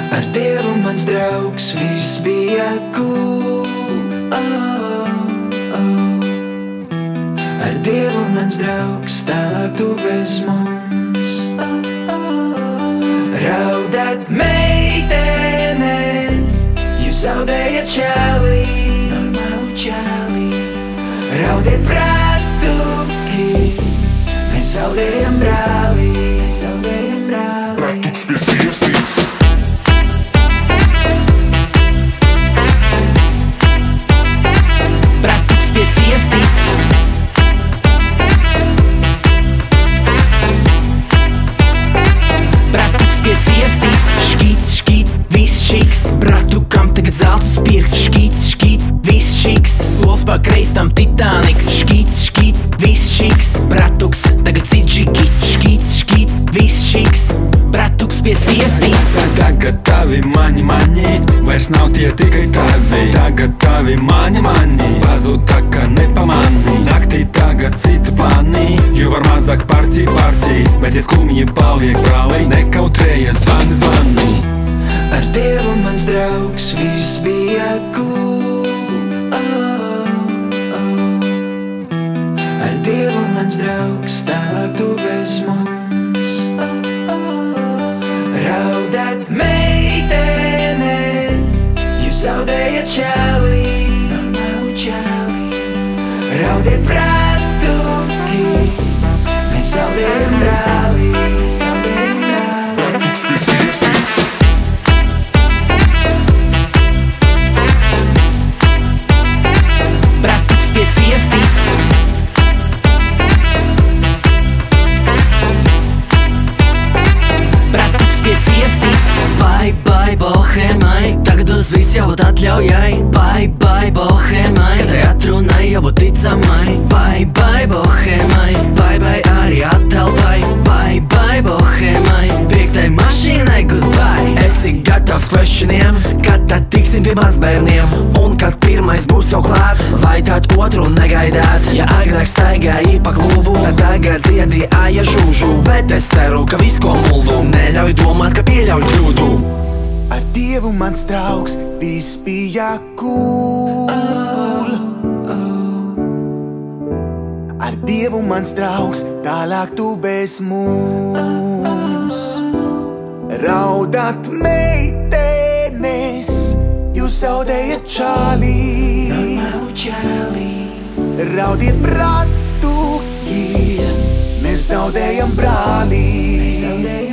Ar Dievu mans draugs viss bija cool. Ar Dievu mans draugs, tālāk tu bez mums. Raudat meitenes, jūs zaudējat čāli, normālu čāli. Raudiet pratuki, mēs zaudējam brāli, mēs zaudējam brāli. Pratuks pie sievstītes. Pratuks pie sievstītes. Pratuks pie sievstītes. Škīts, škīts, viss šiks. Pratukam tagad zelts uz pirks. Škīts, škīts, viss šiks. Sols pa kreistam Titaniks. Škīts, škīts, viss šiks. Pratuks tagad cits žikits. Škīts, škīts, viss šiks. Pratuks pie sievstītes. Tagad tavi mani, vairs nav tie tikai tavi. Tagad tavi mani, pazūd tā kā nepamani. Naktī tagad citi plāni, jo var mazāk parci, bet ja skumji paliek brāli, nekautrējies zvani. Ar Dievu mans draugs viss bija cool. Ar Dievu mans draugs, tālāk tu bez mums. Raudat meitenes, jūs zaudējat čāli, normālu čāli. Raudiet pratuki, mēs zaudējam brāli, mēs zaudējam brāli. Pratuks pie sievstītes. Pratuks pie sievstītes. Pratuks pie sievstītes. Bye, bye, bohēmai, tagad uz viss jābūt atļaujai. Bye, bye, bohēmai, katrai atrunai jābūt ticamai. Bye, bye, bohēmai, bye, bye arī atelpai. Bye, bye, bohēmai, piektai mašīnai goodbye. Esi gatavs questioniem, kad tad tiksim pie mazbērniem. Un kad pirmais būs jau klāt, vai tad otru negaidāt. Ja agrāk staigāji pa klubu, tad tagad dziedi aja žūžu. Bet es ceru, ka viss ko muldu, neļauj domāt, ka pieļauj kļūdu. Ar Dievu mans draugs viss bija cool. Ar Dievu mans draugs, tālāk tu bez mums. Raudat meitenes, jūs zaudējat čāli, Normālu čāli. raudiet pratuki, mēs zaudējam brāli. Zaudējam